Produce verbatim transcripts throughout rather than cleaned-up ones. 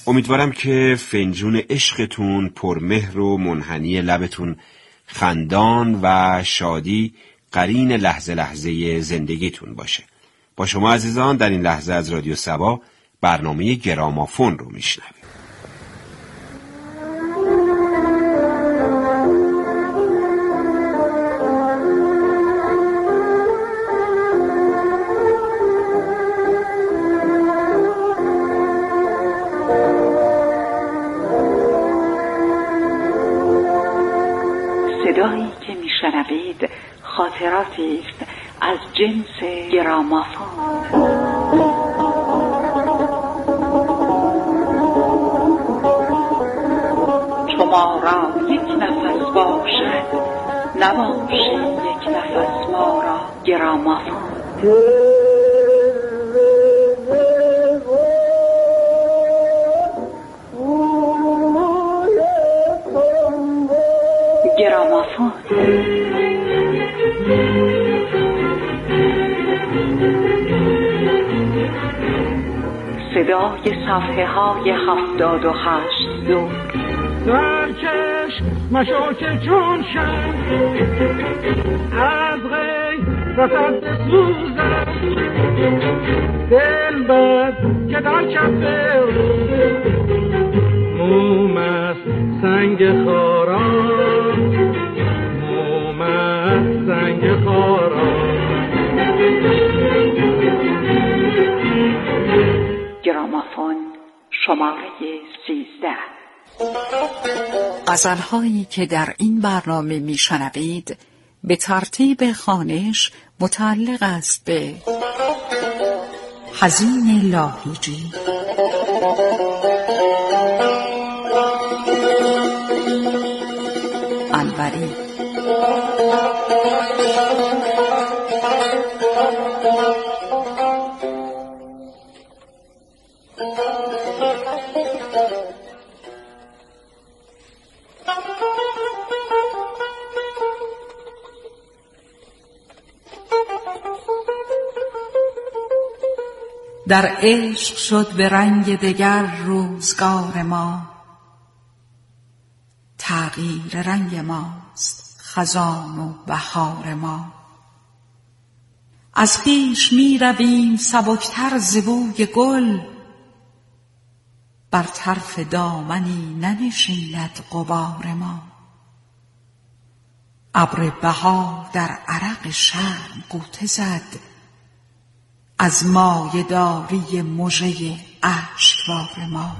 امیدوارم که فنجون عشقتون پرمهر و منحنی لبتون خندان و شادی قرین لحظه لحظه زندگیتون باشه. با شما عزیزان در این لحظه از رادیو سبا برنامه گرامافون رو میشنویم. صدایی که میشنوید خاطراتی است از جنس گرامافون. شما را یک نفس باشد، نباشد یک نفس ما را گرامافون. گرامافون صدای صفحه های هفتاد و هشت دور. در چشم مشاک چون شم از غی رسد سوزم، دل بد که در کفه موم است سنگ خاران، موم است سنگ خاران. گرامافون شماره سیزده. غزل‌هایی که در این برنامه میشنوید به ترتیب خوانش متعلق است به حزین لاهیجی، انوری، در عشق شد به رنگ دگر روزگار ما، تغییر رنگ ماست خزان و بهار ما. از خویش می رویم سبکتر ز بوی گل، بر طرف دامنی ننشیند غبار ما. ابر بهار در عرق شرم غوطه زد، از مایه داری مژه اشکبار ما.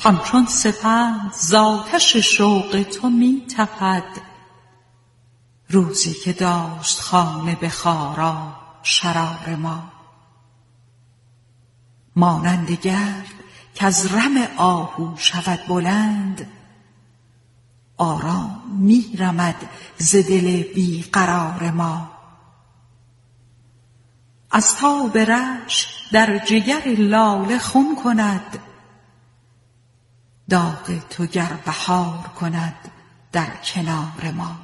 همچون سپند زاتش شوق تو می تپد. روزی که داشت خانه به خارا شرار ما، مانند گرد که از رم آهو شود بلند، آرام می رمد ز دل بی قرار ما. از تاب رشک در جگر لاله خون کند، داغ تو گر بهار کند در کنار ما.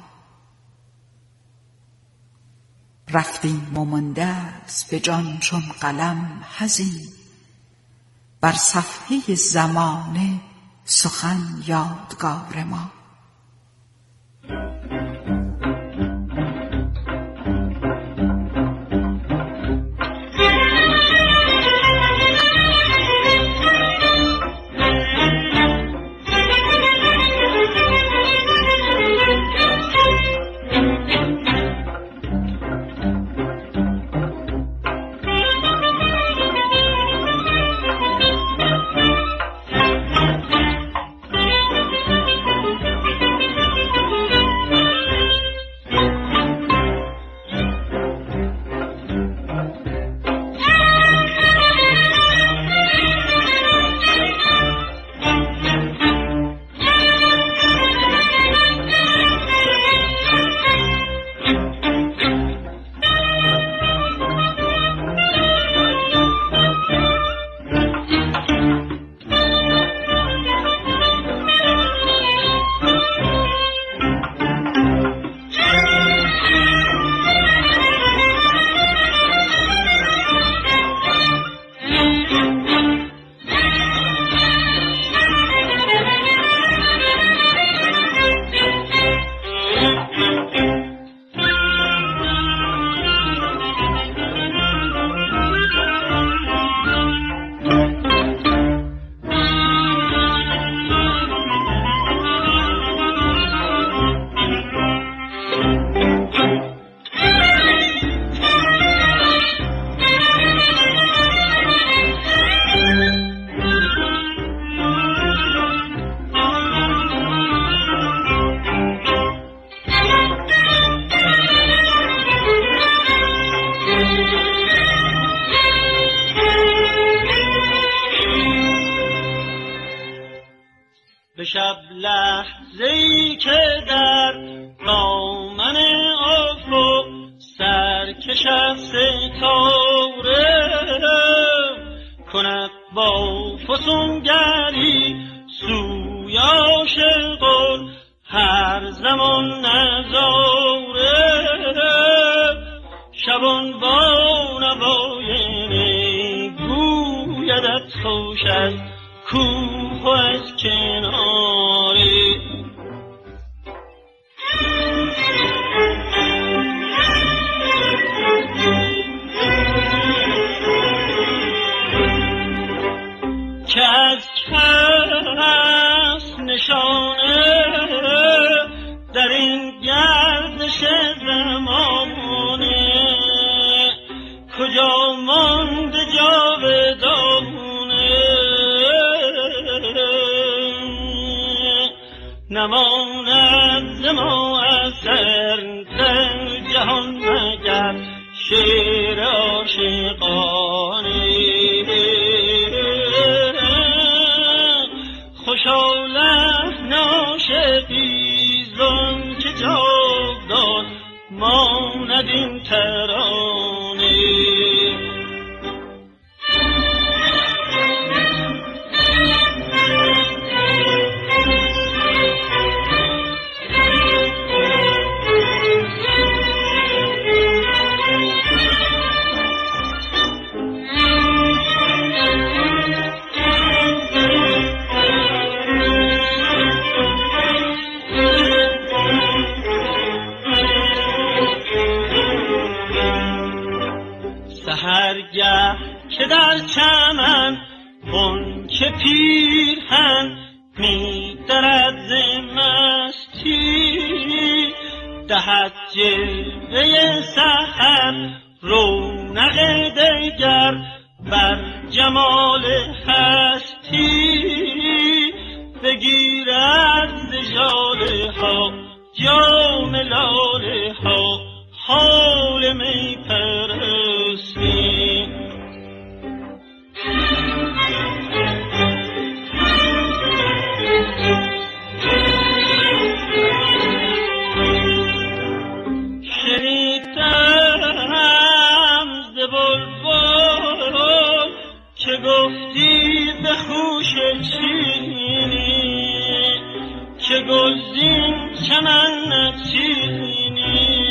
رفتیم و مانده است به جان چون قلم حزین، بر صفحه زمانه سخن یادگار ما. به شب لحظه‌ای که در دامن افق سرکش از ستاره کند با فسونگری سوی عاشقان هر زمان نظاره. شبان با نوای نی گویدت خوش از کوه و از کناری. که از کس نشانه در این گردش زمانه کجا مانده جاودانه نماند ز ما اثر در جهان مگر شعر عاشقانه. خوشا لحن عاشقی زان که جاودان ماند این ترانه. سحرگه که در چمن غنچه پیرهن می درد ز مستی دهد جلوه سحر رونق دگر بر جمال هستی. که گفتی به خوش چینی که گلزین چمن نچینی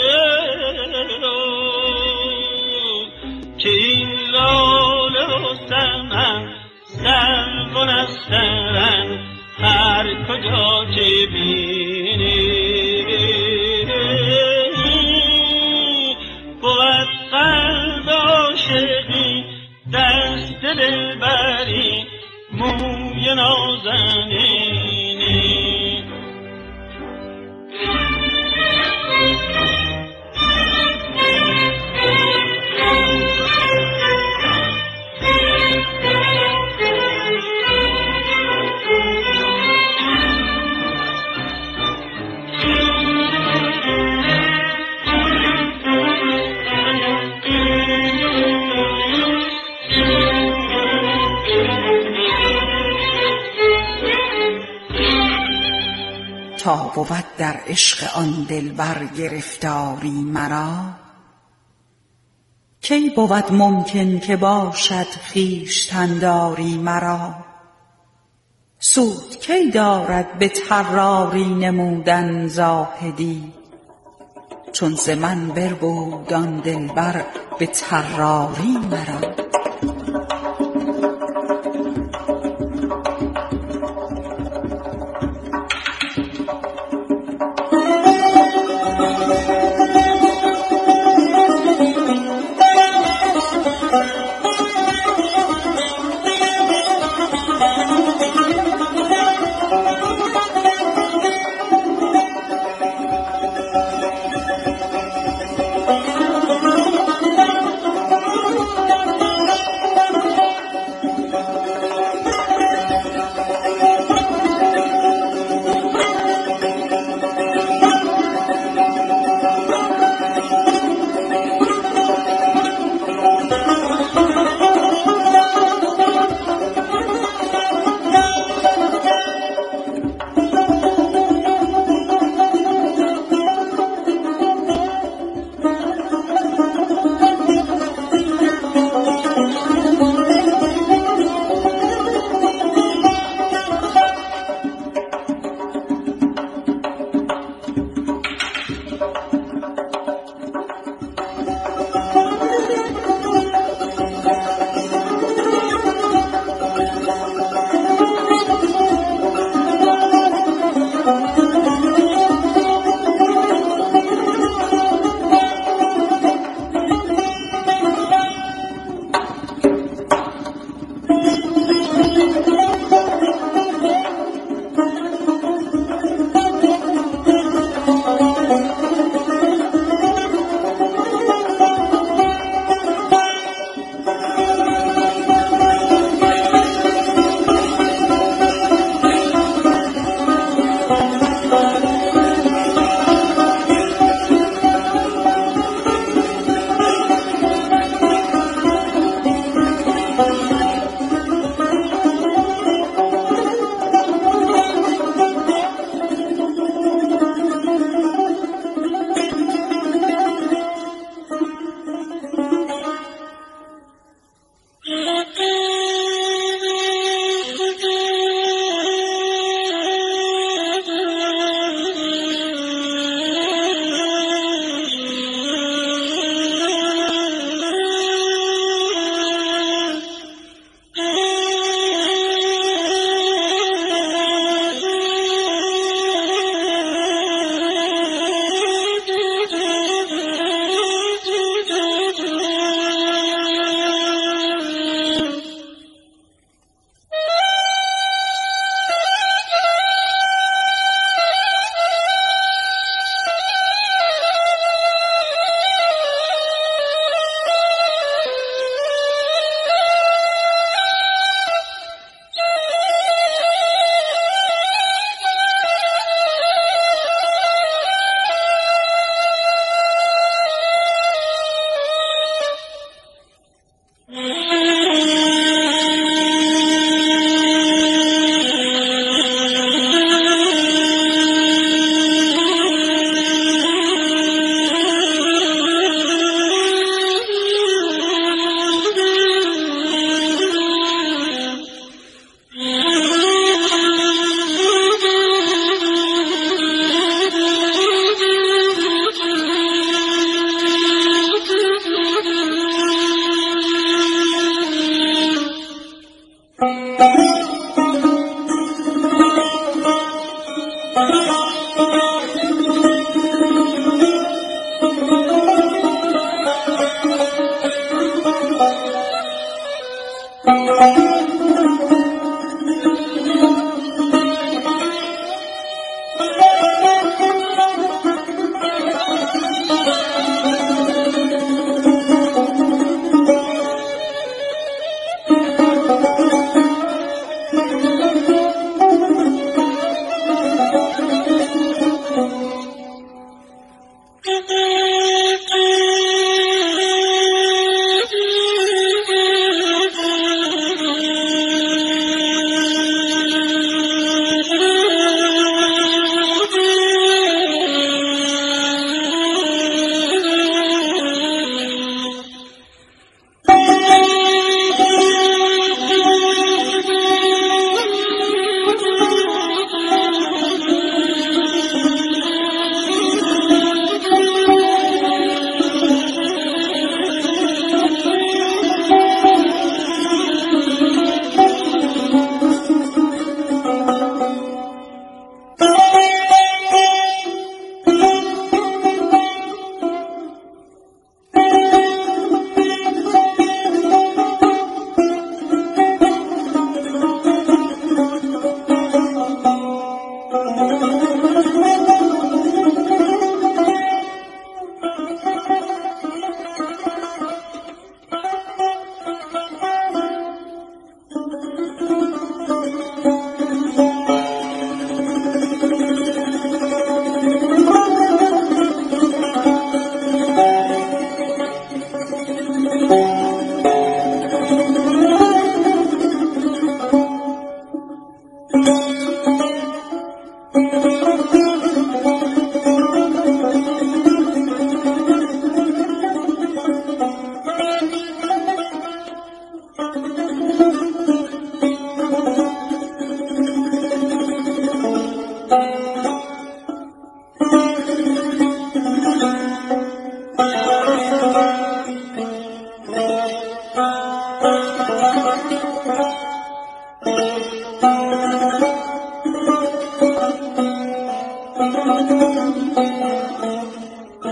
که این لاله و سمن سرگون استرن هر کجا که بینی بود قلب عاشقی دست دلبری موی نازنینی تا بود در عشق آن دلبر گرفتاری مرا، کی بود ممکن که باشد خویشتنداری مرا. سود کی دارد به طراری نمودن زاهدی، چون ز من بربود آن دلبر به طراری مرا.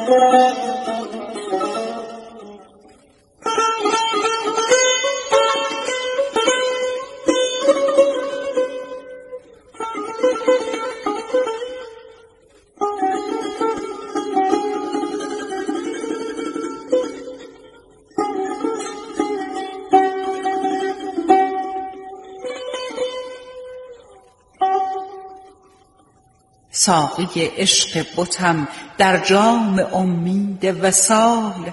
ساقی عشق بتم در جام امید وصال،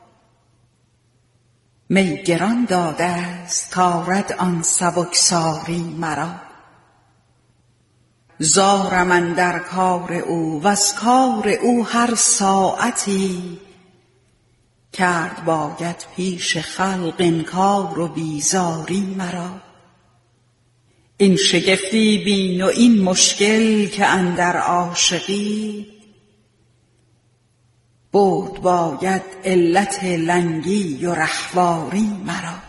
می گران داده است تارد آن سبکساری مرا. زارم اندر کار او وز کار او هر ساعتی، کرد باید پیش خلق انکار و بیزاری مرا. این شگفتی بین و این مشکل که اندر عاشقی، بود باید علت لنگی و رهواری مرا.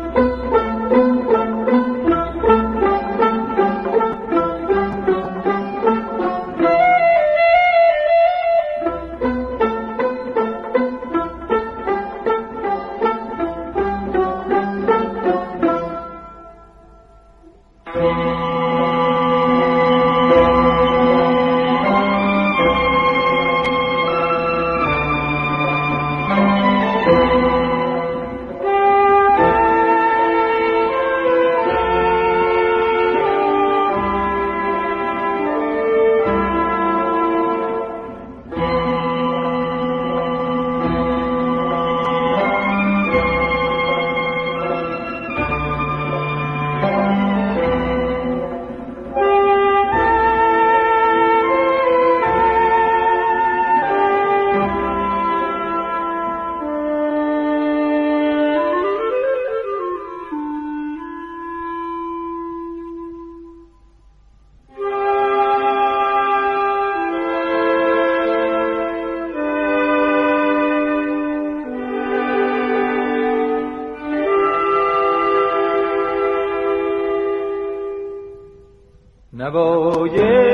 نوای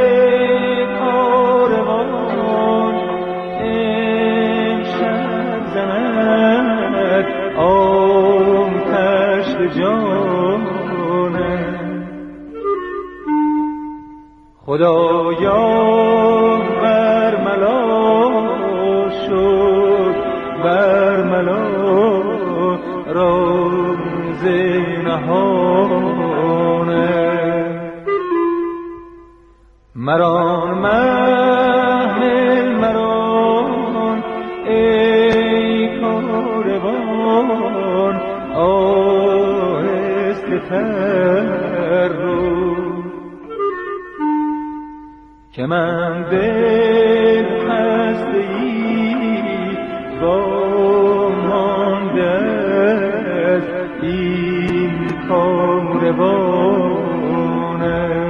کاروان امشب زند آتش به جانم، خدایا بر ملا شد، بر ملا راز نهانه. مران محمل مران ای کاروان، آهسته تر رو که من دل خسته‌ای وامانده از این کاروانه.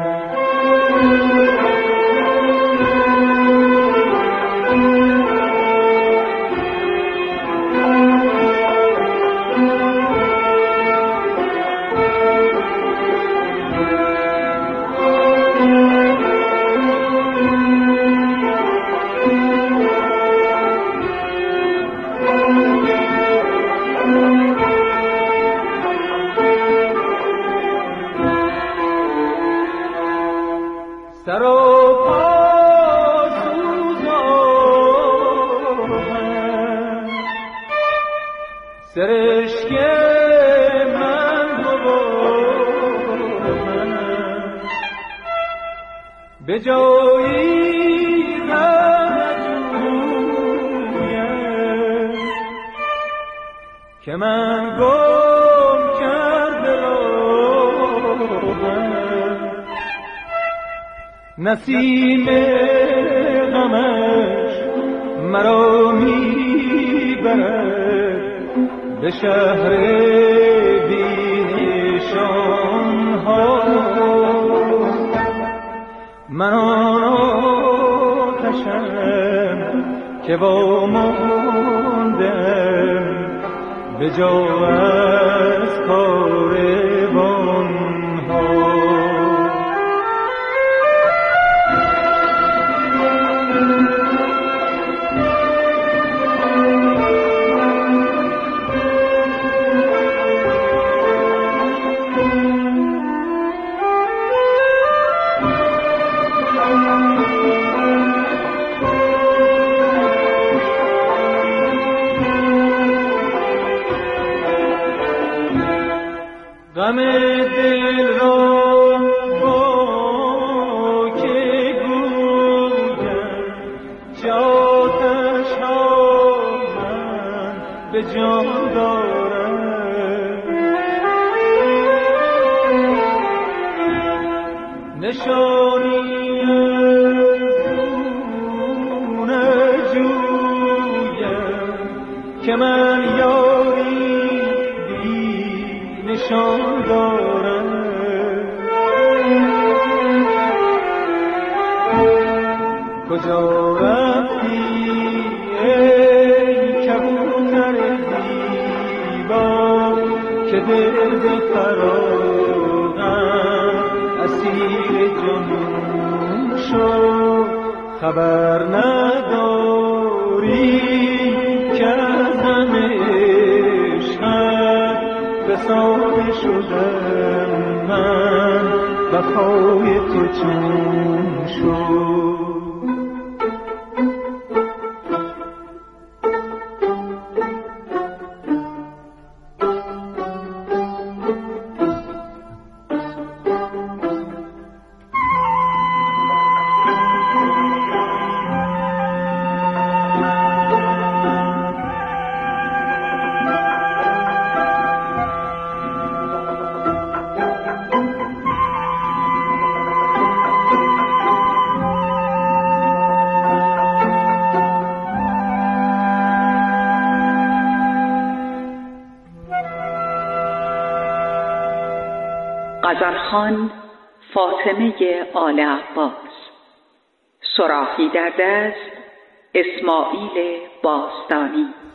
سرشک من بودم به جایی رجویم که من گم کرده راهم، نسیم غمش مرا میبرد به شهر بیشان ها. من آن آتشم که واماندم به جا از کاروان ها. دل را با که گویم جاتش ها من به جان دارم. نشانی اون جویم که من یاری بی نشان دارم. کجا رفتی ای کبوتر زیبا که دل به فراغم اسیر جنون شد؟ خبر نداری که از همه عشقم بساطه شدم من، وفای تو چون شد؟ غزلخوان فاطمه آل عباس. صراحی در دست اسماعیل باستانی.